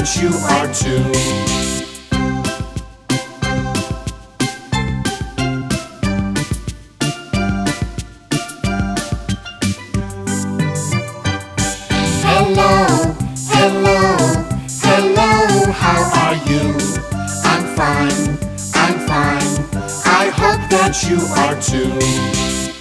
that you are too. Hello, hello, hello, how are you? I'm fine, I hope that you are too.